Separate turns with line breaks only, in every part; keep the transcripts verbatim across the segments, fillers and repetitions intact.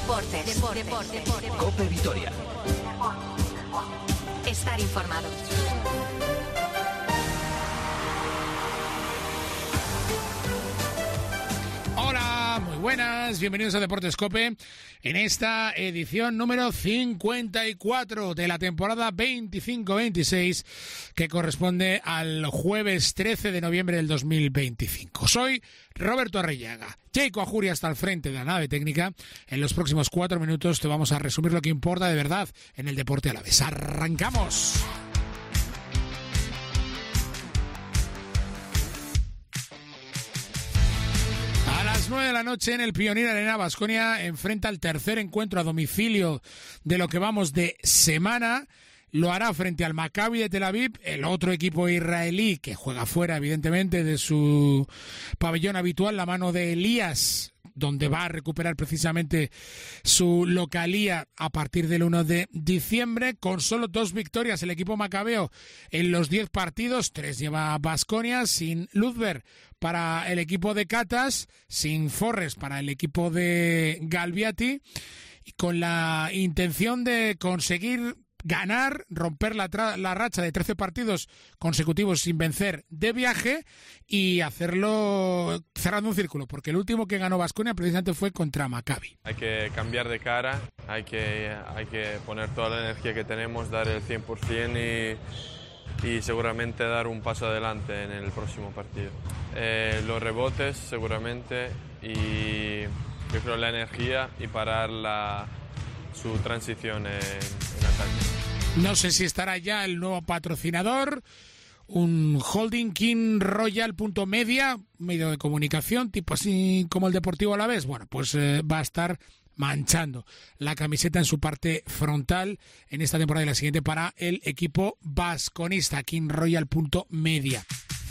Deportes. Deportes. Deportes.
COPE Vitoria.
Estar informado.
Hola, muy buenas, bienvenidos a Deportes COPE en esta edición número cincuenta y cuatro de la temporada veinticinco veintiséis que corresponde al jueves trece de noviembre del dos mil veinticinco. Soy Roberto Arrellaga. Jacob Ajuria está al frente de la nave técnica. En los próximos cuatro minutos te vamos a resumir lo que importa de verdad en el deporte alavés. ¡Arrancamos! A las nueve de la noche en el Pioneer Arena, Baskonia enfrenta el tercer encuentro a domicilio de lo que vamos de semana. Lo hará frente al Maccabi de Tel Aviv, el otro equipo israelí que juega fuera, evidentemente, de su pabellón habitual, la mano de Elías, donde va a recuperar precisamente su localía a partir del uno de diciembre. Con solo dos victorias el equipo macabeo en los diez partidos, tres lleva Baskonia, sin Luzber para el equipo de Catas, sin Forres para el equipo de Galviati, y con la intención de conseguir ganar, romper la, tra- la racha de trece partidos consecutivos sin vencer de viaje y hacerlo cerrando un círculo, porque el último que ganó Baskonia precisamente fue contra Maccabi.
Hay que cambiar de cara, hay que, hay que poner toda la energía que tenemos, dar el cien por ciento y, y seguramente dar un paso adelante en el próximo partido. Eh, los rebotes seguramente y yo creo la energía y parar la su transición en, en ataque.
No sé si estará ya el nuevo patrocinador, un holding King Royal punto media, medio de comunicación, tipo así como el Deportivo Alavés. Bueno, pues eh, va a estar manchando la camiseta en su parte frontal en esta temporada y la siguiente para el equipo basconista, King Royal punto media.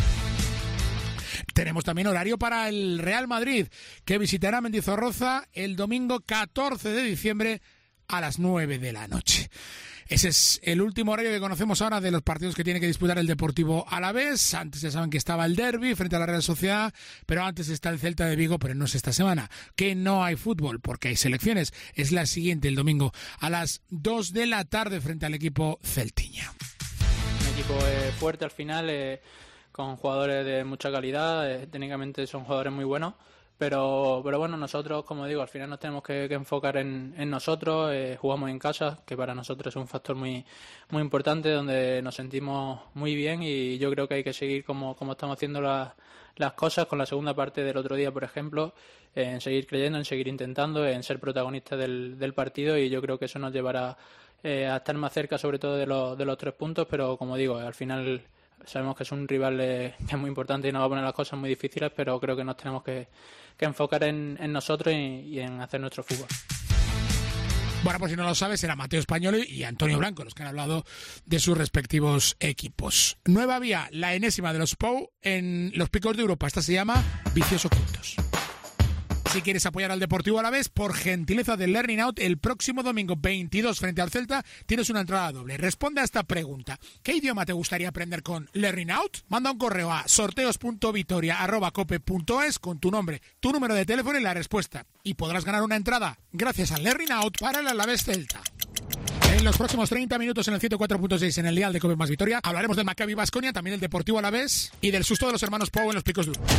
Tenemos también horario para el Real Madrid, que visitará Mendizorroza el domingo catorce de diciembre a las nueve de la noche. Ese es el último horario que conocemos ahora de los partidos que tiene que disputar el Deportivo Alavés. Antes ya saben que estaba el derbi frente a la Real Sociedad, pero antes está el Celta de Vigo, pero no es esta semana. Que no hay fútbol porque hay selecciones. Es la siguiente, el domingo a las dos de la tarde frente al equipo celtiña.
Un equipo eh, fuerte al final, eh, con jugadores de mucha calidad. Eh, técnicamente son jugadores muy buenos. Pero, pero bueno, nosotros, como digo, al final nos tenemos que, que enfocar en, en nosotros. Eh, jugamos en casa, que para nosotros es un factor muy muy importante, donde nos sentimos muy bien y yo creo que hay que seguir como, como estamos haciendo la, las cosas con la segunda parte del otro día, por ejemplo, eh, en seguir creyendo, en seguir intentando, en ser protagonistas del, del partido, y yo creo que eso nos llevará eh, a estar más cerca sobre todo de los, de los tres puntos, pero como digo, al final sabemos que es un rival eh, que es muy importante y nos va a poner las cosas muy difíciles, pero creo que nos tenemos que, que enfocar en, en nosotros y, y en hacer nuestro fútbol.
Bueno, pues si no lo sabes, era Mateo Español y Antonio Blanco los que han hablado de sus respectivos equipos. Nueva vía, la enésima de los P O U en los picos de Europa. Esta se llama Vicios Ocultos. Si quieres apoyar al Deportivo Alavés, por gentileza del Learning Out, el próximo domingo veintidós frente al Celta tienes una entrada doble. Responde a esta pregunta: ¿qué idioma te gustaría aprender con Learning Out? Manda un correo a sorteos punto vitoria arroba cope punto es con tu nombre, tu número de teléfono y la respuesta. Y podrás ganar una entrada gracias al Learning Out para el Alavés Celta. En los próximos treinta minutos en el ciento cuatro punto seis en el dial de Cope Más Vitoria hablaremos del Maccabi Baskonia, también del Deportivo Alavés y del susto de los hermanos Pou en los picos de Europa.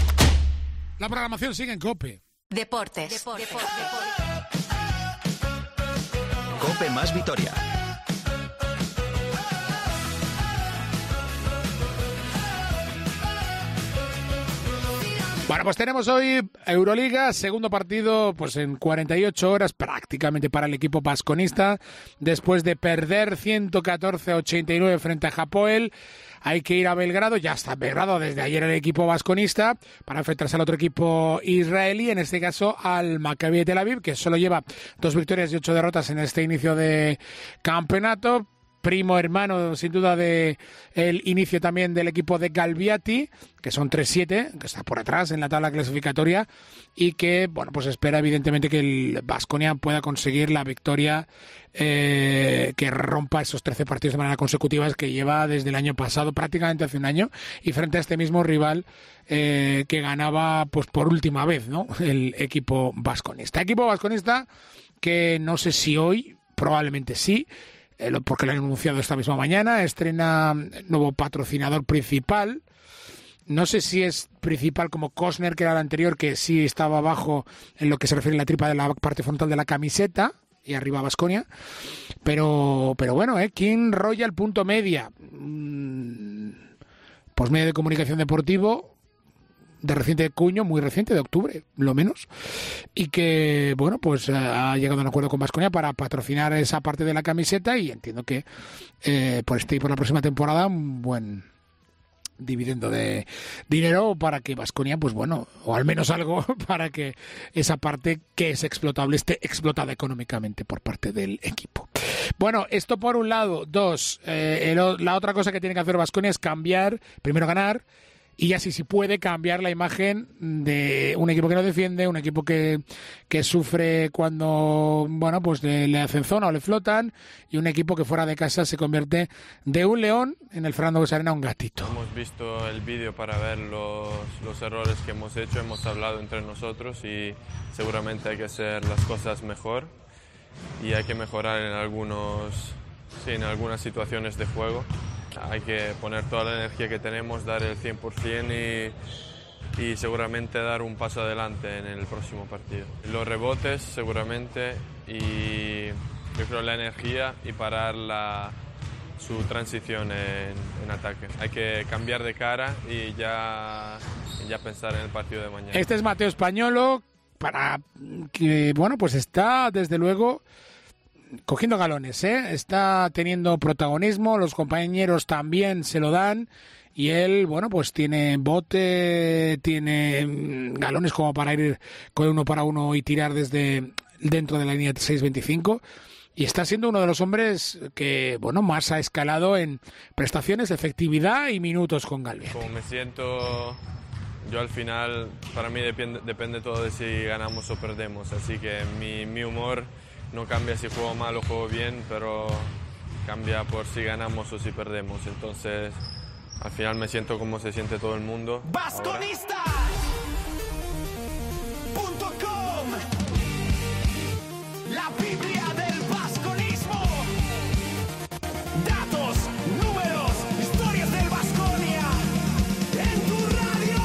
La programación sigue en Cope.
Deportes. Deportes.
COPE Más Vitoria.
Bueno, pues tenemos hoy Euroliga, segundo partido pues en cuarenta y ocho horas prácticamente para el equipo basconista, después de perder ciento catorce a ochenta y nueve frente a Hapoel. Hay que ir a Belgrado, ya está Belgrado desde ayer el equipo basconista, para enfrentarse al otro equipo israelí, en este caso al Maccabi de Tel Aviv, que solo lleva dos victorias y ocho derrotas en este inicio de campeonato. primo hermano sin duda de el inicio también del equipo de Galbiati, que son tres siete, que está por atrás en la tabla clasificatoria y que bueno pues espera evidentemente que el Baskonia pueda conseguir la victoria eh, que rompa esos trece partidos de manera consecutiva que lleva desde el año pasado, prácticamente hace un año, y frente a este mismo rival eh, que ganaba pues por última vez, ¿no? El equipo vasconista. Equipo vasconista que no sé si hoy, probablemente sí, eh, porque lo han anunciado esta misma mañana, estrena nuevo patrocinador principal. No sé si es principal como Costner, que era el anterior, que sí estaba abajo en lo que se refiere a la tripa de la parte frontal de la camiseta y arriba Baskonia. Pero, pero bueno, ¿eh? King Royal punto media, mm, pues medio de comunicación deportivo de reciente cuño, muy reciente, de octubre, lo menos, y que, bueno, pues ha llegado a un acuerdo con Baskonia para patrocinar esa parte de la camiseta y entiendo que eh, por este y por la próxima temporada un buen dividendo de dinero para que Baskonia, pues bueno, o al menos algo para que esa parte que es explotable esté explotada económicamente por parte del equipo. Bueno, esto por un lado. Dos, eh, el, la otra cosa que tiene que hacer Baskonia es cambiar, primero ganar, y así si puede cambiar la imagen de un equipo que no defiende, un equipo que, que sufre cuando bueno pues le, le hacen zona o le flotan, y un equipo que fuera de casa se convierte de un león en el Fernando Buesa Arena a un gatito.
Hemos visto el vídeo para ver los, los errores que hemos hecho, hemos hablado entre nosotros y seguramente hay que hacer las cosas mejor y hay que mejorar en algunos sí, en algunas situaciones de juego. Hay que poner toda la energía que tenemos, dar el cien por ciento y, y seguramente dar un paso adelante en el próximo partido. Los rebotes seguramente y yo creo la energía y parar la, su transición en, en ataque. Hay que cambiar de cara y ya, y ya pensar en el partido de mañana.
Este es Mateo Españolo, para que bueno pues está desde luego cogiendo galones, ¿eh? Está teniendo protagonismo, los compañeros también se lo dan y él, bueno, pues tiene bote, tiene galones como para ir con uno para uno y tirar desde dentro de la línea seis veinticinco y está siendo uno de los hombres que, bueno, más ha escalado en prestaciones, efectividad y minutos con Galbiati.
Como me siento yo al final, para mí depende, depende todo de si ganamos o perdemos, así que mi, mi humor no cambia si juego mal o juego bien, pero cambia por si ganamos o si perdemos. Entonces, al final me siento como se siente todo el mundo.
Vasconista punto com, la Biblia del vasconismo. Datos, números, historias del Baskonia en tu radio.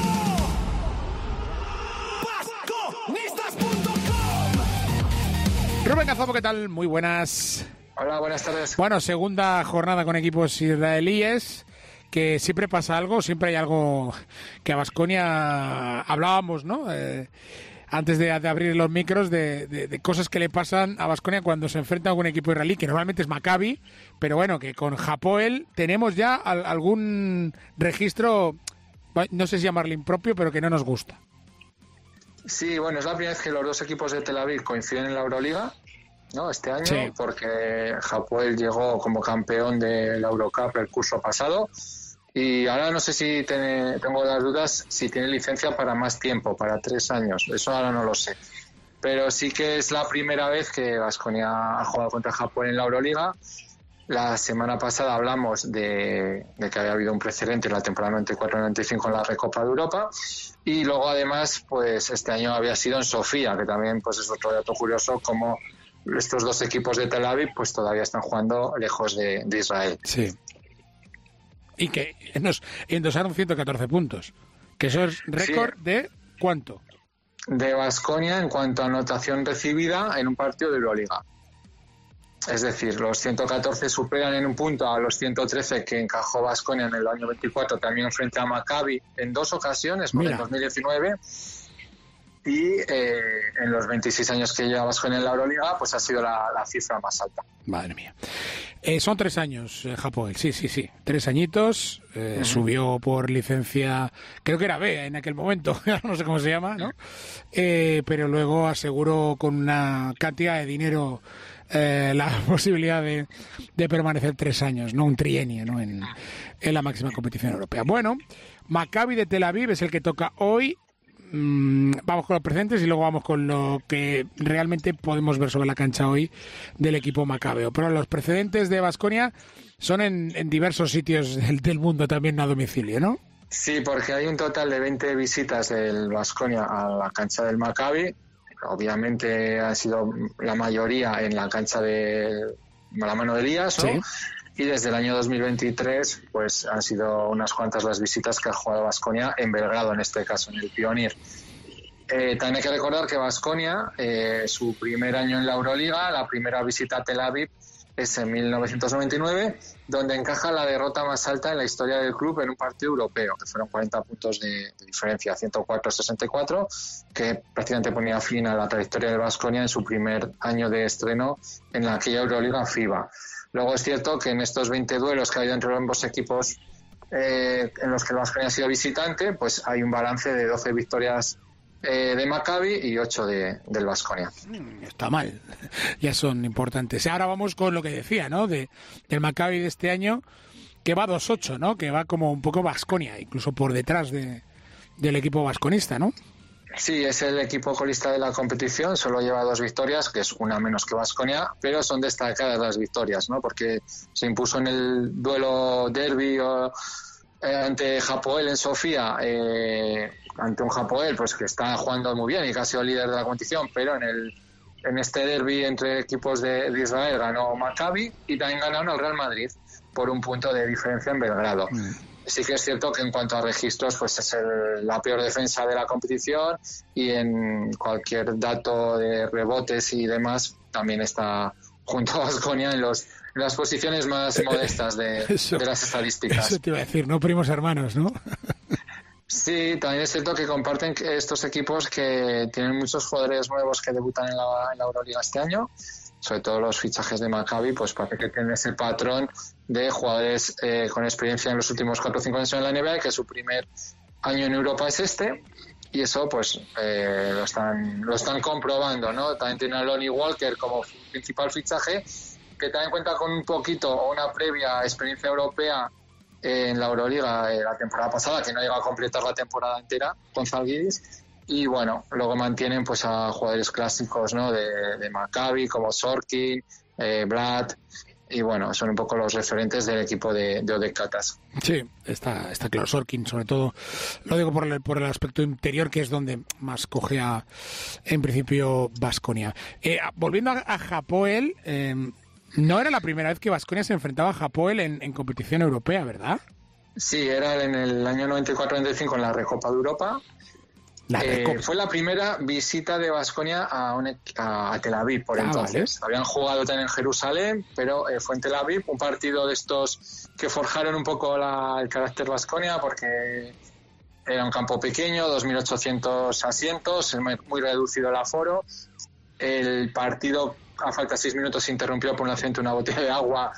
Vasconistas punto com.
Rubén Gazopo, ¿qué tal? Muy buenas.
Hola, buenas tardes.
Bueno, segunda jornada con equipos israelíes, que siempre pasa algo, siempre hay algo que a Baskonia hablábamos, ¿no? Eh, antes de, de abrir los micros de, de, de cosas que le pasan a Baskonia cuando se enfrenta a algún equipo israelí, que normalmente es Maccabi, pero bueno, que con Hapoel tenemos ya al, algún registro, no sé si llamarle impropio, pero que no nos gusta.
Sí, bueno, es la primera vez que los dos equipos de Tel Aviv coinciden en la Euroliga, ¿no? Este año, sí, porque Hapoel llegó como campeón de la Eurocup el curso pasado y ahora no sé si tiene, tengo las dudas si tiene licencia para más tiempo, para tres años, eso ahora no lo sé. Pero sí que es la primera vez que Baskonia ha jugado contra Hapoel en la Euroliga. La semana pasada hablamos de, de que había habido un precedente en la temporada noventa y cuatro noventa y cinco en la Recopa de Europa y luego además pues este año había sido en Sofía, que también pues es otro dato curioso como estos dos equipos de Tel Aviv pues todavía están jugando lejos de, de Israel.
Sí. Y que nos endosaron ciento catorce puntos, que eso es récord sí. ¿De cuánto?
De Baskonia en cuanto a anotación recibida en un partido de Euroliga. Es decir, los ciento catorce superan en un punto a los ciento trece que encajó Baskonia en el año veinticuatro, también frente a Maccabi en dos ocasiones, en dos mil diecinueve, y eh, en los veintiséis años que lleva Baskonia en la Euroliga, pues ha sido la, la cifra más alta.
Madre mía. Eh, son tres años, eh, Hapoel, sí, sí, sí, tres añitos, eh, uh-huh. Subió por licencia, creo que era B en aquel momento, no sé cómo se llama, ¿no? Eh, pero luego aseguró con una cantidad de dinero eh, la posibilidad de, de permanecer tres años, no un trienio, ¿no? En, en la máxima competición europea. Bueno, Maccabi de Tel Aviv es el que toca hoy. Mm, vamos con los presentes y luego vamos con lo que realmente podemos ver sobre la cancha hoy del equipo macabeo. Pero los precedentes de Baskonia son en, en diversos sitios del, del mundo también a domicilio, ¿no?
Sí, porque hay un total de veinte visitas del Baskonia a la cancha del Maccabi. Obviamente ha sido la mayoría en la cancha de la mano de Elías, ¿no? Sí. Y desde el año dos mil veintitrés pues han sido unas cuantas las visitas que ha jugado Baskonia en Belgrado, en este caso, en el Pionier. Eh, también hay que recordar que Baskonia, eh, su primer año en la Euroliga, la primera visita a Tel Aviv es en mil novecientos noventa y nueve, donde encaja la derrota más alta en la historia del club en un partido europeo, que fueron cuarenta puntos de, de diferencia, ciento cuatro a sesenta y cuatro, que prácticamente ponía fin a la trayectoria de Baskonia en su primer año de estreno en la aquella Euroliga FIBA. Luego es cierto que en estos veinte duelos que ha habido entre ambos equipos eh, en los que el Baskonia ha sido visitante, pues hay un balance de doce victorias eh, de Maccabi y ocho de, del Baskonia.
Está mal, ya son importantes. Ahora vamos con lo que decía, ¿no? De, del Maccabi de este año, que va dos ocho, ¿no? Que va como un poco Baskonia, incluso por detrás de, del equipo vasconista, ¿no?
Sí, es el equipo colista de la competición, solo lleva dos victorias, que es una menos que Baskonia, pero son destacadas las victorias, ¿no? Porque se impuso en el duelo derbi o, eh, ante Hapoel en Sofía, eh, ante un Hapoel pues que está jugando muy bien y que ha sido líder de la competición, pero en el en este derbi entre equipos de, de Israel ganó Maccabi y también ganaron al Real Madrid por un punto de diferencia en Belgrado. Mm. Sí que es cierto que en cuanto a registros pues es el, la peor defensa de la competición y en cualquier dato de rebotes y demás también está junto a Baskonia en, los, en las posiciones más modestas de, eso, de las estadísticas.
Eso te iba a decir, no primos hermanos, ¿no?
Sí, también es cierto que comparten estos equipos que tienen muchos jugadores nuevos que debutan en la, en la Euroliga este año. Sobre todo los fichajes de Maccabi, pues parece que tienen ese patrón de jugadores eh, con experiencia en los últimos cuatro o cinco años en la N B A y que su primer año en Europa es este, y eso pues eh, lo están lo están comprobando, ¿no? También tiene a Lonnie Walker como principal fichaje, que también cuenta con un poquito o una previa experiencia europea en la Euroliga eh, la temporada pasada, que no llegó a completar la temporada entera con Zalgiris. Y bueno, luego mantienen pues a jugadores clásicos, ¿no? De, de Maccabi, como Sorkin, eh, Brad, y bueno, son un poco los referentes del equipo de, de Odek Katas.
Sí, está, está claro, Sorkin, sobre todo, lo digo por el, por el aspecto interior, que es donde más cogea en principio Baskonia. Eh, volviendo a, a Hapoel, eh, no era la primera vez que Baskonia se enfrentaba a Hapoel en, en competición europea, ¿verdad?
Sí, era en el año noventa y cuatro noventa y cinco en la Recopa de Europa. Eh, fue la primera visita de Baskonia a, a, a Tel Aviv por ah, entonces. Vale. Habían jugado también en Jerusalén, pero eh, fue en Tel Aviv, un partido de estos que forjaron un poco la, el carácter Baskonia, porque era un campo pequeño, dos mil ochocientos asientos, muy, muy reducido el aforo. El partido, a falta de seis minutos, se interrumpió por un accidente de una botella de agua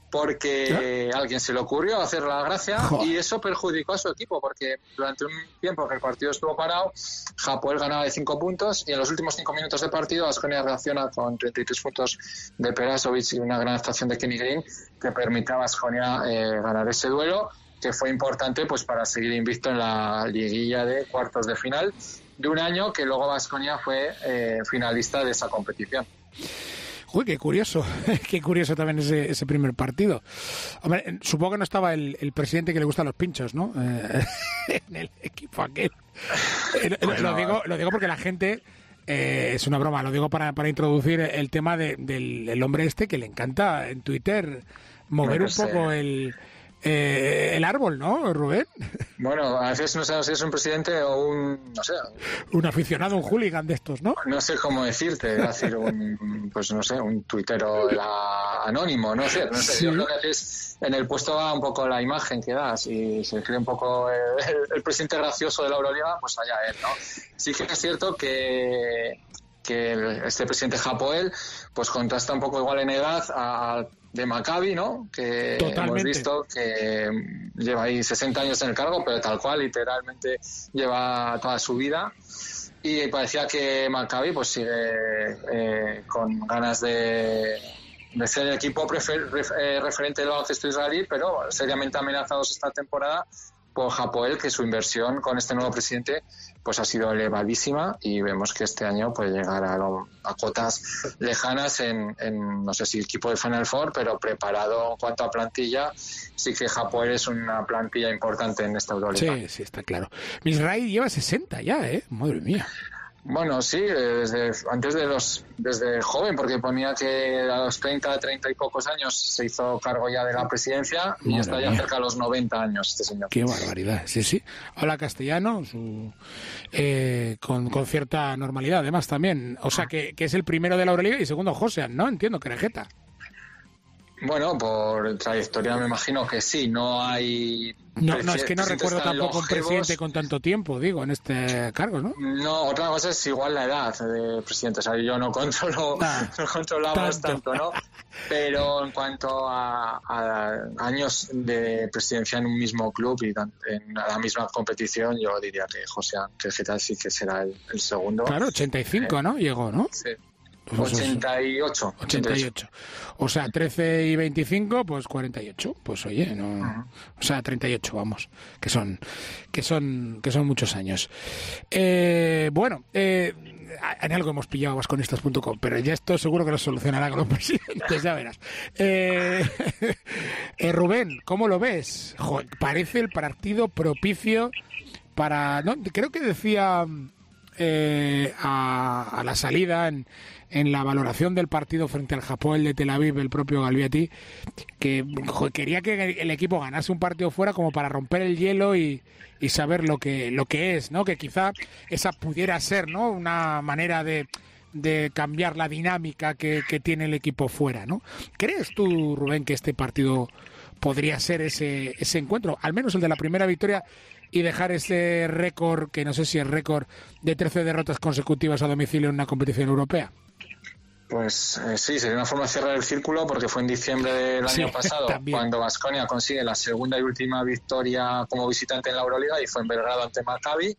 porque ¿qué? Alguien se le ocurrió hacer la gracia oh. y eso perjudicó a su equipo, porque durante un tiempo que el partido estuvo parado, Hapoel ganaba de cinco puntos y en los últimos cinco minutos de partido Baskonia reacciona con treinta y tres puntos de Perasovic y una gran actuación de Kenny Green que permite a Baskonia eh, ganar ese duelo, que fue importante pues para seguir invicto en la liguilla de cuartos de final de un año que luego Baskonia fue eh, finalista de esa competición.
Uy, qué curioso, qué curioso también ese, ese primer partido. Hombre, supongo que no estaba el, el presidente que le gustan los pinchos, ¿no? Eh, en el equipo aquel. Eh, bueno, lo digo, lo digo porque la gente, eh, es una broma, lo digo para, para introducir el tema de, del el hombre este que le encanta en Twitter mover no un poco sé. el... Eh, el árbol, ¿no, Rubén?
Bueno, a veces no sabes si es un presidente o un, no sé...
Un aficionado, un hooligan de estos, ¿no?
No sé cómo decirte, es decir, un, pues no sé, un tuitero la, anónimo, no sé, no sé. ¿Sí? Yo creo que haces, en el puesto va un poco la imagen que das y se cree un poco el, el, el presidente gracioso de la Euroliga, pues allá él, ¿no? Sí que es cierto que, que este presidente Hapoel pues contrasta un poco igual en edad a de Maccabi, ¿no? Que
Totalmente.
hemos visto que lleva ahí sesenta años en el cargo, pero tal cual, literalmente lleva toda su vida. Y parecía que Maccabi pues sigue eh, con ganas de, de ser el equipo prefer, ref, eh, referente del baloncesto israelí, pero seriamente amenazados esta temporada por Hapoel, que su inversión con este nuevo presidente pues ha sido elevadísima, y vemos que este año puede llegar a, lo, a cotas lejanas en, en, no sé si equipo de Final Four, pero preparado en cuanto a plantilla. Sí que Hapoel es una plantilla importante en esta Euroliga.
Sí, sí, está claro. Misraí lleva sesenta ya, ¿eh? Madre mía.
Bueno, sí, desde antes de los desde joven, porque ponía que a los treinta, treinta y pocos años se hizo cargo ya de la presidencia. Madre y está ya mía. cerca de los noventa años este señor.
Qué barbaridad, sí, sí. Habla castellano su, eh, con, con cierta normalidad, además también. O sea, que, que es el primero de la Euroliga y segundo Josean, ¿no? Entiendo, Querejeta.
Bueno, por trayectoria me imagino que sí, no hay...
No, no, es que no recuerdo tampoco un presidente con tanto tiempo, digo, en este cargo, ¿no?
No, otra cosa es igual la edad de presidente, o sea, yo no controlo, ah, no controlamos tanto. tanto, ¿no? Pero en cuanto a, a años de presidencia en un mismo club y en la misma competición, yo diría que José Querejeta sí que será el, el segundo.
Claro, ochenta y cinco, eh, ¿no? Llegó, ¿no?
Sí. Pues ochenta y ocho.
ochenta y ocho. O sea, trece y veinticinco, pues cuarenta y ocho. Pues oye, no, uh-huh. O sea, treinta y ocho, vamos, que son que son que son muchos años. Eh, bueno, eh, en algo hemos pillado a vasconistas punto com, pero ya esto seguro que lo solucionará con los presidentes, ya verás. Eh, eh, Rubén, ¿cómo lo ves? Joder, parece el partido propicio para, no, creo que decía eh, a, a la salida en en la valoración del partido frente al Hapoel de Tel Aviv, el propio Galviati, que joder, quería que el equipo ganase un partido fuera como para romper el hielo y, y saber lo que lo que es, ¿no? Que quizá esa pudiera ser, ¿no? Una manera de, de cambiar la dinámica que, que tiene el equipo fuera, ¿no? ¿Crees tú, Rubén, que este partido podría ser ese, ese encuentro, al menos el de la primera victoria, y dejar ese récord, que no sé si es récord, de trece derrotas consecutivas a domicilio en una competición europea?
Pues eh, sí, sería una forma de cerrar el círculo, porque fue en diciembre del
sí,
año pasado también, cuando Baskonia consigue la segunda y última victoria como visitante en la Euroliga, y fue en Belgrado ante Maccabi.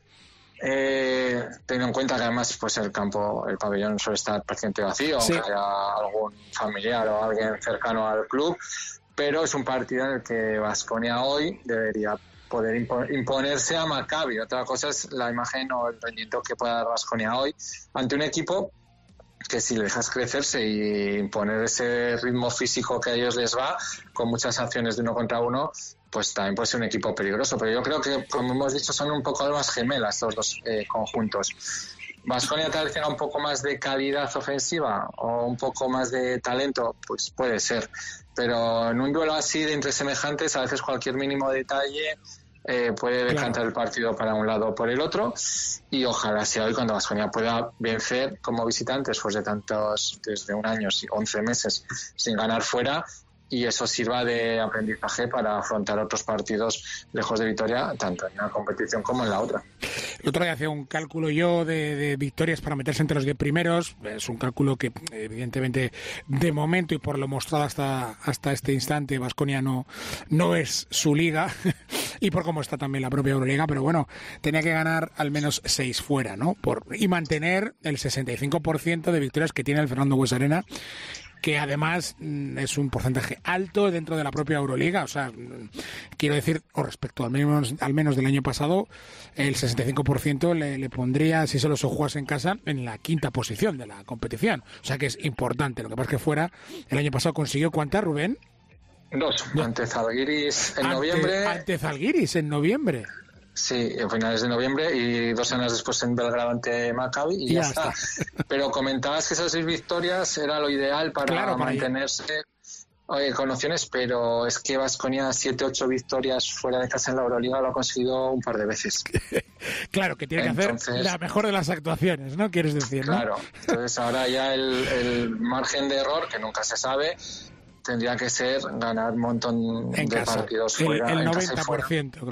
Eh, teniendo en cuenta que además pues el campo, el pabellón suele estar prácticamente vacío, sí, aunque haya algún familiar o alguien cercano al club, pero es un partido en el que Baskonia hoy debería poder imponerse a Maccabi. Otra cosa es la imagen o el rendimiento que pueda dar Baskonia hoy ante un equipo que si le dejas crecerse y imponer ese ritmo físico que a ellos les va, con muchas acciones de uno contra uno, pues también puede ser un equipo peligroso. Pero yo creo que, como hemos dicho, son un poco almas gemelas estos dos eh, conjuntos. Baskonia tal vez tenga un poco más de calidad ofensiva o un poco más de talento, pues puede ser. Pero en un duelo así de entre semejantes, a veces cualquier mínimo detalle Eh, puede decantar claro. el partido para un lado o por el otro, y ojalá sea hoy cuando Baskonia pueda vencer como visitante después de tantos, desde un año, once meses sin ganar fuera, y eso sirva de aprendizaje para afrontar otros partidos lejos de Vitoria, tanto en una competición como en la otra.
El otro día hacía un cálculo yo de, de victorias para meterse entre los diez primeros. Es un cálculo que evidentemente de momento y por lo mostrado hasta hasta este instante Baskonia no, no es su liga y por cómo está también la propia Euroliga, pero bueno, tenía que ganar al menos seis fuera, ¿no? Por, y mantener el sesenta y cinco por ciento de victorias que tiene el Fernando Buesa Arena, que además es un porcentaje alto dentro de la propia Euroliga. O sea, quiero decir, o respecto al menos, al menos del año pasado, el sesenta y cinco por ciento le, le pondría, si solo se jugase en casa, en la quinta posición de la competición. O sea que es importante. Lo que pasa es que fuera, el año pasado consiguió, ¿cuántas, Rubén?
Dos, ante Zalgiris en
ante,
noviembre.
Ante Zalgiris en noviembre.
Sí, a finales de noviembre, y dos semanas después en Belgrado ante Maccabi, y ya, ya está. está. Pero comentabas que esas seis victorias era lo ideal para, claro, para mantenerse oye, con opciones, pero es que Baskonia siete ocho victorias fuera de casa en la Euroliga lo ha conseguido un par de veces.
Claro, que tiene entonces, que hacer la mejor de las actuaciones, ¿no? Quieres decir, ¿no?
Claro, entonces ahora ya el, el margen de error, que nunca se sabe, tendría que ser ganar un montón
en
de
casa.
partidos fuera.
El, el
en
noventa por ciento,
casa y fuera.
Claro.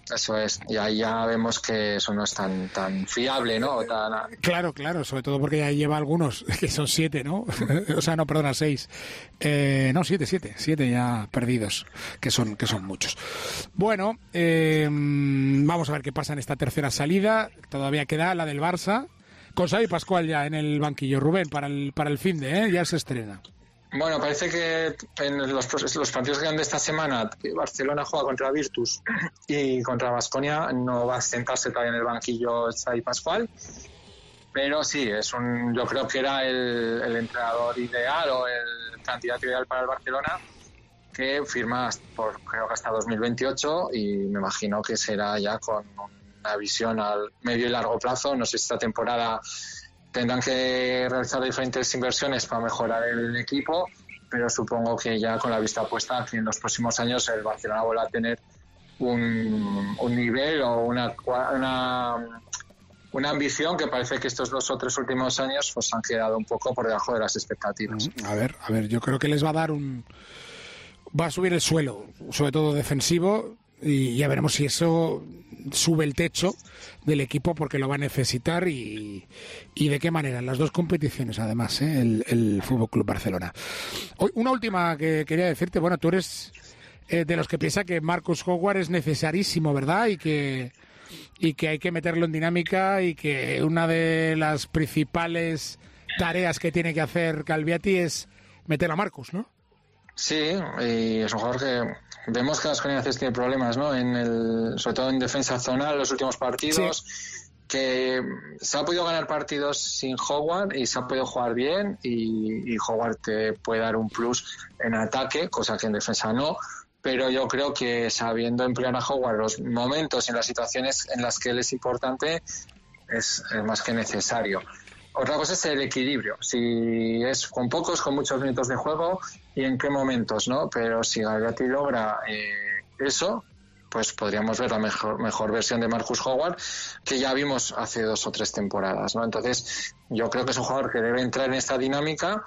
Eso es, y ahí ya vemos que eso no es tan tan fiable, ¿no? Tan...
Claro, claro, sobre todo porque ya lleva algunos, que son siete, ¿no? O sea, no, perdona, seis. Eh, no, siete, siete, siete ya perdidos, que son que son muchos. Bueno, eh, vamos a ver qué pasa en esta tercera salida. Todavía queda la del Barça, con Xavi Pascual ya en el banquillo. Rubén, para el para el fin de, ¿eh? Ya se estrena.
Bueno, parece que en los, los partidos que quedan de esta semana, Barcelona juega contra Virtus y contra Baskonia, no va a sentarse todavía en el banquillo Xavi Pascual, pero sí, es un, yo creo que era el, el entrenador ideal o el candidato ideal para el Barcelona, que firma por creo que hasta dos mil veintiocho, y me imagino que será ya con una visión al medio y largo plazo. No sé si esta temporada tendrán que realizar diferentes inversiones para mejorar el equipo, pero supongo que ya con la vista puesta que en los próximos años el Barcelona vuelva a tener un, un nivel o una, una una ambición que parece que estos dos o tres últimos años pues han quedado un poco por debajo de las expectativas.
A ver, a ver, yo creo que les va a dar un... va a subir el suelo, sobre todo defensivo, y ya veremos si eso sube el techo del equipo, porque lo va a necesitar, y, y de qué manera, en las dos competiciones además, ¿eh? el, el F C Barcelona. Hoy, una última que quería decirte, bueno, tú eres eh, de los que piensa que Marcus Howard es necesarísimo, ¿verdad? Y que, y que hay que meterlo en dinámica, y que una de las principales tareas que tiene que hacer Calviati es meter a Marcus, ¿no?
Sí, y es un jugador que vemos que Baskonia a veces tiene problemas, ¿no? En el, sobre todo en defensa zonal, los últimos partidos, sí, que se ha podido ganar partidos sin Howard y se ha podido jugar bien, y, y Howard te puede dar un plus en ataque, cosa que en defensa no, pero yo creo que sabiendo emplear a Howard los momentos y en las situaciones en las que él es importante, es, es más que necesario. Otra cosa es el equilibrio, si es con pocos, con muchos minutos de juego y en qué momentos, ¿no? Pero si Calviati logra eh, eso, pues podríamos ver la mejor mejor versión de Marcus Howard, que ya vimos hace dos o tres temporadas, ¿no? Entonces, yo creo que es un jugador que debe entrar en esta dinámica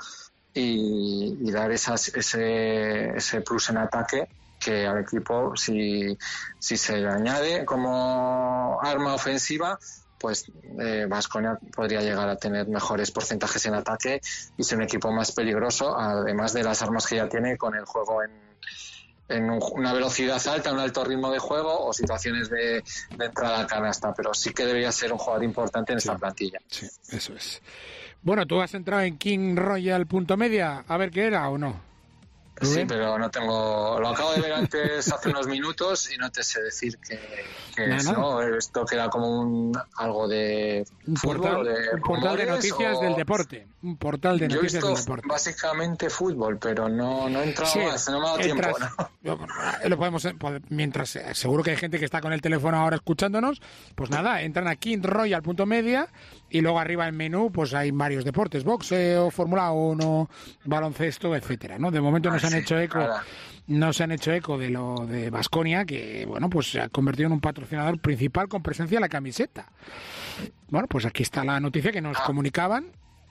y, y dar esas, ese, ese plus en ataque, que al equipo, si, si se le añade como arma ofensiva, pues Baskonia eh, podría llegar a tener mejores porcentajes en ataque y ser un equipo más peligroso, además de las armas que ya tiene con el juego en, en un, una velocidad alta, un alto ritmo de juego o situaciones de, de entrada a canasta, pero sí que debería ser un jugador importante en
sí,
esta plantilla.
Sí, eso es. Bueno, ¿tú has entrado en king royal punto media a ver qué era o no?
Sí, pero no tengo... Lo acabo de ver antes, hace unos minutos, y no te sé decir que, que no, es, no. ¿no? Esto queda como un algo de
un
fútbol,
portal,
de
un portal de noticias o... del deporte. Un portal de
Yo
noticias
he
del
visto
deporte.
Básicamente fútbol, pero no, no he entrado
sí,
más, no me ha dado
entras,
tiempo, ¿no?
Lo podemos, mientras seguro que hay gente que está con el teléfono ahora escuchándonos, pues nada, entran a king royal punto media y luego arriba en menú pues hay varios deportes, boxeo, Fórmula uno, baloncesto, etcétera, ¿no? De momento nos ah, han sí, hecho eco claro. No se han hecho eco de lo de Baskonia, que bueno, pues se ha convertido en un patrocinador principal con presencia en la camiseta. Bueno, pues aquí está la noticia que nos ah, comunicaban.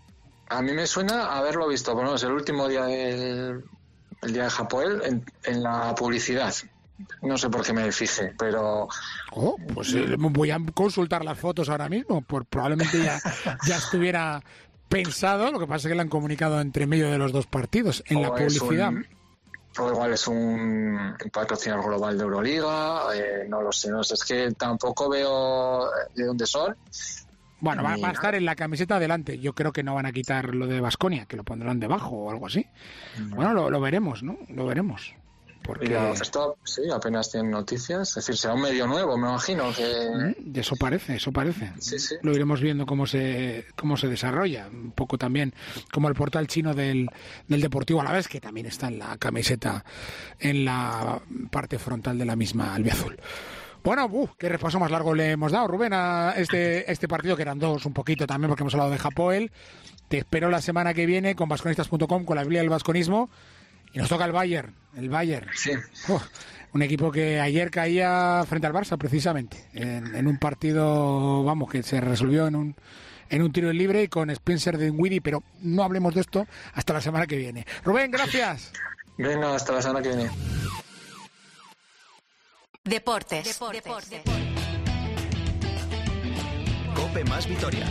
A mí me suena haberlo visto, por lo menos el último día del el día de Hapoel en, en la publicidad. No sé por qué me fijé, pero...
Oh, pues eh, voy a consultar las fotos ahora mismo, pues probablemente ya, ya estuviera pensado, lo que pasa es que lo han comunicado entre medio de los dos partidos, en o la publicidad.
Un... O igual es un patrocinador global de Euroliga, eh, no lo sé, no sé, es que tampoco veo de dónde son.
Bueno, va, va a estar en la camiseta adelante. Yo creo que no van a quitar lo de Baskonia, que lo pondrán debajo o algo así. No. Bueno, lo, lo veremos, ¿no? Lo veremos. Porque...
Y esto, sí, apenas tienen noticias. Es decir, será un medio nuevo, me imagino. que
mm, Eso parece, eso parece.
Sí, sí.
Lo iremos viendo cómo se cómo se desarrolla. Un poco también como el portal chino del, del Deportivo Alavés, que también está en la camiseta, en la parte frontal de la misma albiazul. Bueno, uh, qué repaso más largo le hemos dado, Rubén, a este, este partido, que eran dos un poquito también, porque hemos hablado de Hapoel. Te espero la semana que viene con vasconistas punto com, con la Biblia del vasconismo. Y nos toca el Bayern, el Bayern.
Sí.
Uh, un equipo que ayer caía frente al Barça, precisamente, en, en un partido, vamos, que se resolvió en un en un tiro libre y con Spencer Dinwiddie, pero no hablemos de esto hasta la semana que viene. Rubén, gracias.
Venga, hasta la semana que viene.
Deportes. Deportes.
Cope más Vitoria.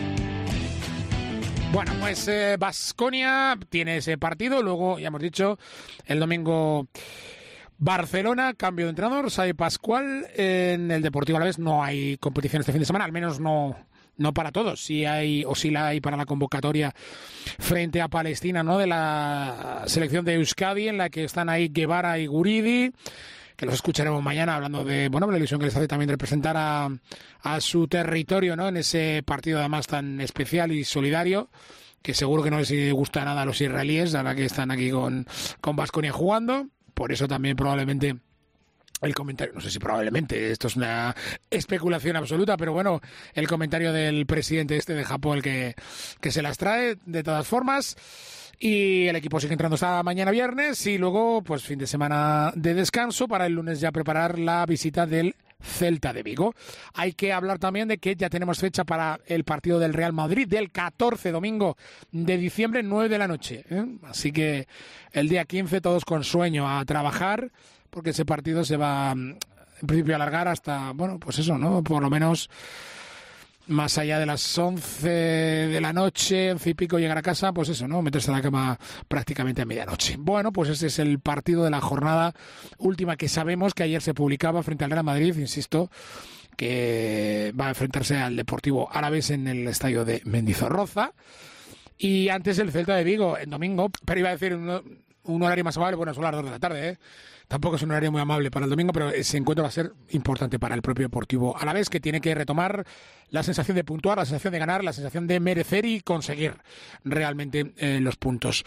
Bueno, pues Baskonia eh, tiene ese partido. Luego, ya hemos dicho, el domingo Barcelona, cambio de entrenador, Xavi Pascual. En el Deportivo Alavés no hay competición este fin de semana, al menos no... No para todos, sí hay, o sí la hay para la convocatoria frente a Palestina, ¿no? De la selección de Euskadi, en la que están ahí Guevara y Guridi, que los escucharemos mañana hablando de, bueno, la ilusión que les hace también de representar a, a su territorio, ¿no? En ese partido además tan especial y solidario, que seguro que no les gusta nada a los israelíes, ahora que están aquí con, con Baskonia jugando. Por eso también probablemente el comentario, no sé si probablemente, esto es una especulación absoluta, pero bueno, el comentario del presidente este de Japón, el que, que se las trae de todas formas. Y el equipo sigue entrando hasta mañana viernes y luego pues fin de semana de descanso para el lunes ya preparar la visita del Celta de Vigo. Hay que hablar también de que ya tenemos fecha para el partido del Real Madrid del catorce, domingo de diciembre, nueve de la noche, ¿eh? Así que el día quince todos con sueño a trabajar, porque ese partido se va en principio a alargar hasta, bueno, pues eso, ¿no? Por lo menos más allá de las once de la noche, once y pico llegar a casa, pues eso, ¿no? Meterse en la cama prácticamente a medianoche. Bueno, pues ese es el partido de la jornada última que sabemos que ayer se publicaba frente al Real Madrid, insisto, que va a enfrentarse al Deportivo Alavés en el estadio de Mendizorroza. Y antes el Celta de Vigo, el domingo, pero iba a decir un, un horario más amable, bueno, son las dos de la tarde, ¿eh? Tampoco es un horario muy amable para el domingo, pero ese encuentro va a ser importante para el propio Deportivo Alavés, que tiene que retomar la sensación de puntuar, la sensación de ganar, la sensación de merecer y conseguir realmente eh, los puntos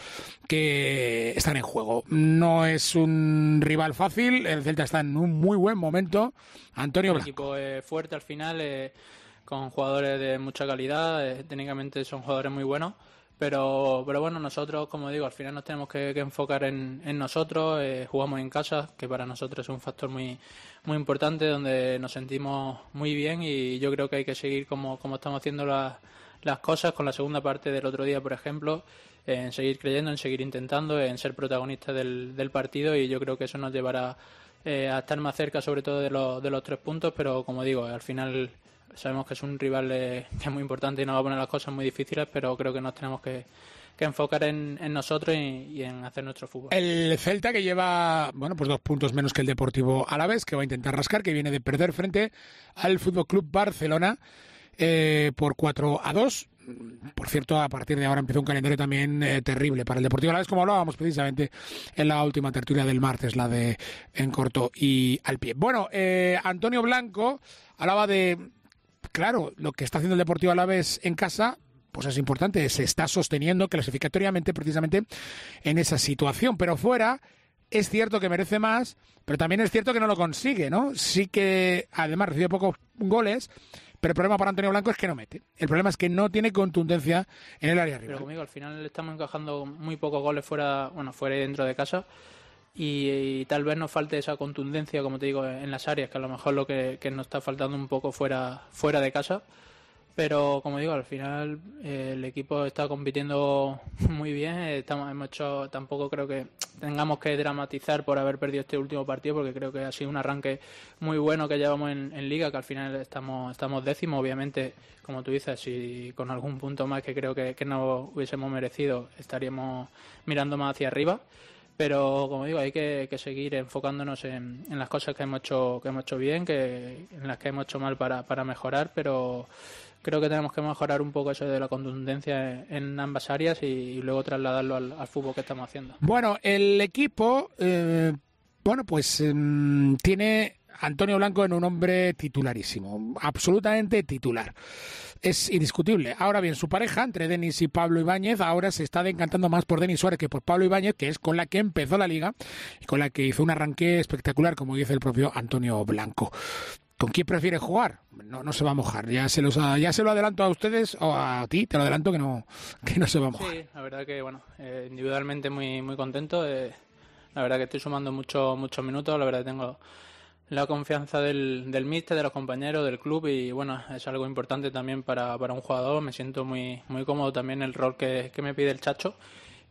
que están en juego. No es un rival fácil, el Celta está en un muy buen momento. Antonio Blanco.
Un equipo eh, fuerte al final, eh, con jugadores de mucha calidad, eh, técnicamente son jugadores muy buenos. Pero, pero bueno, nosotros, como digo, al final nos tenemos que, que enfocar en, en nosotros, eh, jugamos en casa, que para nosotros es un factor muy muy importante, donde nos sentimos muy bien y yo creo que hay que seguir como, como estamos haciendo las, las cosas con la segunda parte del otro día, por ejemplo, en seguir creyendo, en seguir intentando, en ser protagonistas del, del partido y yo creo que eso nos llevará eh, a estar más cerca sobre todo de los, de los tres puntos, pero como digo, al final sabemos que es un rival eh, que es muy importante y nos va a poner las cosas muy difíciles, pero creo que nos tenemos que, que enfocar en, en nosotros y, y en hacer nuestro fútbol.
El Celta, que lleva, bueno, pues dos puntos menos que el Deportivo Alavés, que va a intentar rascar, que viene de perder frente al Fútbol Club Barcelona eh, por cuatro a dos. Por cierto, a partir de ahora empieza un calendario también eh, terrible para el Deportivo Alavés, como hablábamos precisamente en la última tertulia del martes, la de En Corto y Al Pie. Bueno, eh, Antonio Blanco hablaba de, claro, lo que está haciendo el Deportivo Alavés en casa, pues es importante, se está sosteniendo clasificatoriamente precisamente en esa situación, pero fuera es cierto que merece más, pero también es cierto que no lo consigue, ¿no? Sí que además recibe pocos goles, pero el problema para Antonio Blanco es que no mete. El problema es que no tiene contundencia en el área rival.
Pero conmigo al final estamos encajando muy pocos goles fuera, bueno, fuera y dentro de casa. Y, y tal vez nos falte esa contundencia, como te digo, en las áreas, que a lo mejor lo que, que nos está faltando un poco fuera, fuera de casa. Pero como digo, al final eh, el equipo está compitiendo muy bien. Estamos, hemos hecho, tampoco creo que tengamos que dramatizar por haber perdido este último partido, porque creo que ha sido un arranque muy bueno que llevamos en, en Liga, que al final estamos estamos décimos. Obviamente, como tú dices, si con algún punto más que creo que, que no hubiésemos merecido, estaríamos mirando más hacia arriba. Pero como digo, hay que, que seguir enfocándonos en, en las cosas que hemos hecho que hemos hecho bien, que en las que hemos hecho mal para, para mejorar, pero creo que tenemos que mejorar un poco eso de la contundencia en ambas áreas y, y luego trasladarlo al, al fútbol que estamos haciendo.
Bueno, el equipo, eh, bueno, pues eh, tiene Antonio Blanco en un hombre titularísimo, absolutamente titular. Es indiscutible. Ahora bien, su pareja, entre Denis y Pablo Ibáñez, ahora se está decantando más por Denis Suárez que por Pablo Ibáñez, que es con la que empezó la Liga y con la que hizo un arranque espectacular, como dice el propio Antonio Blanco. ¿Con quién prefiere jugar? No, no se va a mojar. Ya se los ya se lo adelanto a ustedes o a ti, te lo adelanto que no que no se va a mojar.
Sí, la verdad que bueno, eh, individualmente muy muy contento. Eh, la verdad que estoy sumando muchos muchos minutos. La verdad que tengo la confianza del, del míster, de los compañeros, del club y bueno, es algo importante también para, para un jugador. Me siento muy muy cómodo también en el rol que, que me pide el Chacho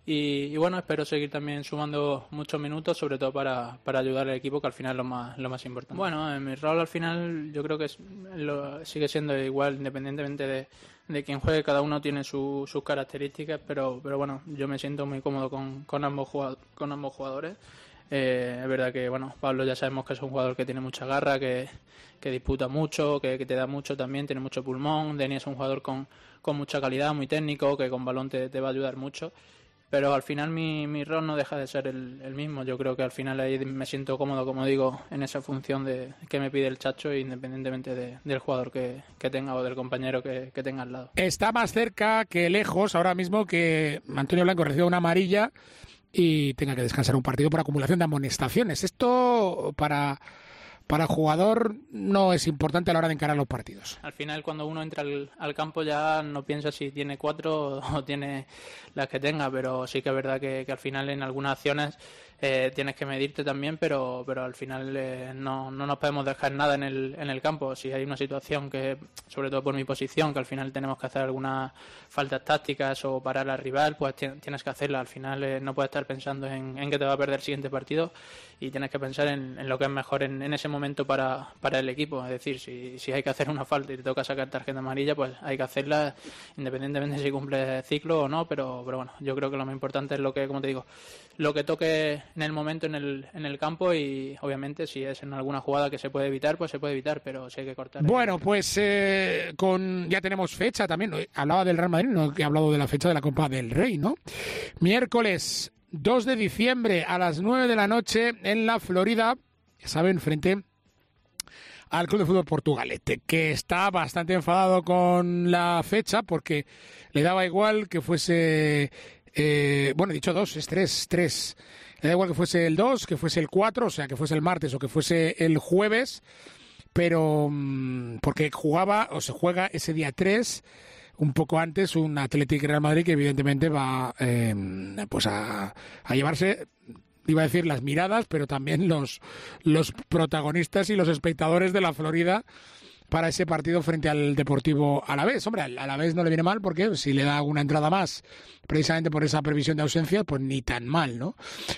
Y, y bueno, espero seguir también sumando muchos minutos, sobre todo para, para ayudar al equipo, que al final es lo más, lo más importante. Bueno, en mi rol al final yo creo que es, lo, sigue siendo igual, independientemente de, de quién juegue, cada uno tiene su, sus características, pero, pero bueno, yo me siento muy cómodo con, con, ambos, jugadores, con ambos jugadores. Eh, es verdad que bueno, Pablo ya sabemos que es un jugador que tiene mucha garra, que, que disputa mucho, que, que te da mucho también, tiene mucho pulmón. Deni es un jugador con, con mucha calidad, muy técnico, que con balón te, te va a ayudar mucho. Pero al final mi, mi rol no deja de ser el, el mismo. Yo creo que al final ahí me siento cómodo, como digo, en esa función de que me pide el Chacho, independientemente de, del jugador que, que tenga o del compañero que, que tenga al lado.
Está más cerca que lejos ahora mismo que Antonio Blanco reciba una amarilla y tenga que descansar un partido por acumulación de amonestaciones. Esto para... para el jugador no es importante a la hora de encarar los partidos.
Al final, cuando uno entra al, al campo ya no piensa si tiene cuatro o tiene las que tenga, pero sí que es verdad que, que al final en algunas acciones eh, tienes que medirte también, pero pero al final eh, no, no nos podemos dejar nada en el, en el campo. Si hay una situación que, sobre todo por mi posición, que al final tenemos que hacer algunas faltas tácticas o parar al rival, pues tienes que hacerla. Al final eh, no puedes estar pensando en, en que te va a perder el siguiente partido y tienes que pensar en, en lo que es mejor en, en ese momento para, para el equipo. Es decir, si, si hay que hacer una falta y te toca sacar tarjeta amarilla, pues hay que hacerla independientemente de si cumple ciclo o no, pero, pero bueno, yo creo que lo más importante es lo que, como te digo, lo que toque en el momento en el, en el campo, y obviamente si es en alguna jugada que se puede evitar, pues se puede evitar, pero si hay que cortar.
Bueno, pues eh, con ya tenemos fecha también. Hablaba del Real Madrid, no he hablado de la fecha de la Copa del Rey, ¿no? Miércoles dos de diciembre a las nueve de la noche en la Florida, ya saben, frente al Club de Fútbol Portugalete, que está bastante enfadado con la fecha porque le daba igual que fuese, eh, bueno, he dicho dos, es tres, tres. Le da igual que fuese el dos, que fuese el cuatro, o sea, que fuese el martes o que fuese el jueves, pero porque jugaba o se juega ese día tres, un poco antes, un Athletic Real Madrid que evidentemente va eh, pues a, a llevarse, iba a decir las miradas, pero también los, los protagonistas y los espectadores de la Florida para ese partido frente al Deportivo Alavés. Hombre, al Alavés no le viene mal porque si le da una entrada más, precisamente por esa previsión de ausencia, pues ni tan mal, ¿no?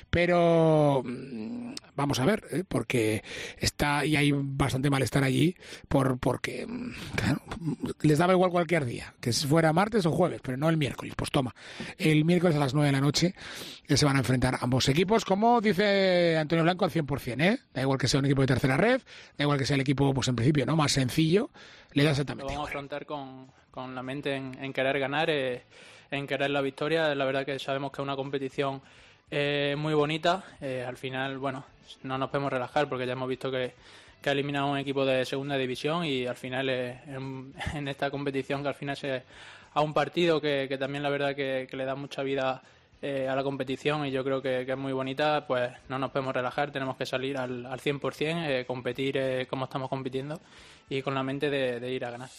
Pero vamos a ver, ¿eh? Porque está y hay bastante malestar allí por porque claro, les daba igual cualquier día, que fuera martes o jueves, pero no el miércoles. Pues toma, el miércoles a las nueve de la noche se van a enfrentar ambos equipos, como dice Antonio Blanco, al cien por ciento, ¿eh? Da igual que sea un equipo de tercera red, da igual que sea el equipo, pues en principio, ¿no? Más sencillo. Le da exactamente
Lo vamos
igual.
a afrontar con, con la mente en, en querer ganar, eh, en querer la victoria. La verdad que sabemos que es una competición eh, muy bonita. Eh, al final, bueno, no nos podemos relajar porque ya hemos visto que, que ha eliminado un equipo de segunda división y al final eh, en, en esta competición que al final se a un partido que, que también la verdad que, que le da mucha vida eh, a la competición y yo creo que, que es muy bonita, pues no nos podemos relajar, tenemos que salir al, al cien por ciento, eh, competir eh, como estamos compitiendo y con la mente de, de ir a ganar.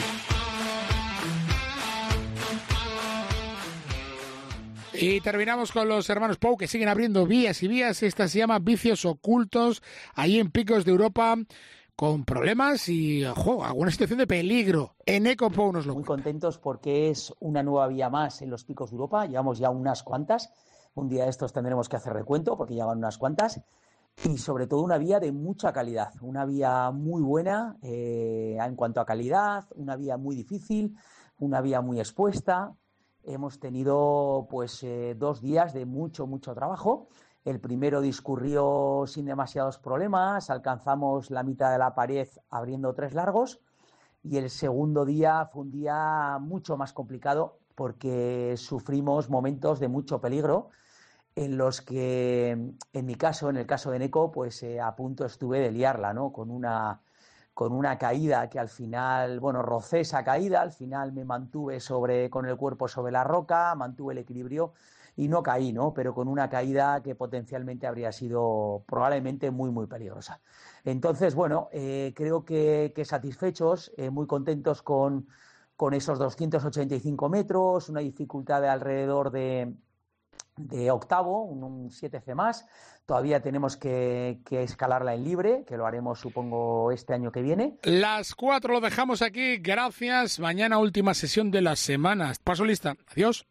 Y terminamos con los hermanos Pou, que siguen abriendo vías y vías. Esta se llama Vicios Ocultos, allí en Picos de Europa, con problemas y ojo, alguna situación de peligro. En Eco Pou nos lo
Muy
cuenta.
contentos porque es una nueva vía más en los Picos de Europa. Llevamos ya unas cuantas. Un día de estos tendremos que hacer recuento porque ya van unas cuantas. Y sobre todo una vía de mucha calidad. Una vía muy buena eh, en cuanto a calidad, una vía muy difícil, una vía muy expuesta. Hemos tenido pues eh, dos días de mucho, mucho trabajo. El primero discurrió sin demasiados problemas, alcanzamos la mitad de la pared abriendo tres largos y el segundo día fue un día mucho más complicado porque sufrimos momentos de mucho peligro en los que, en mi caso, en el caso de Neco, pues eh, a punto estuve de liarla, ¿no? Con una, con una caída que al final, bueno, rocé esa caída, al final me mantuve sobre, con el cuerpo sobre la roca, mantuve el equilibrio y no caí, ¿no? Pero con una caída que potencialmente habría sido probablemente muy, muy peligrosa. Entonces, bueno, eh, creo que, que satisfechos, eh, muy contentos con, con esos doscientos ochenta y cinco metros, una dificultad de alrededor de, de octavo, un, un siete ce más. Todavía tenemos que, que escalarla en libre, que lo haremos, supongo, este año que viene.
Las cuatro lo dejamos aquí. Gracias. Mañana última sesión de la semana. Paso lista. Adiós.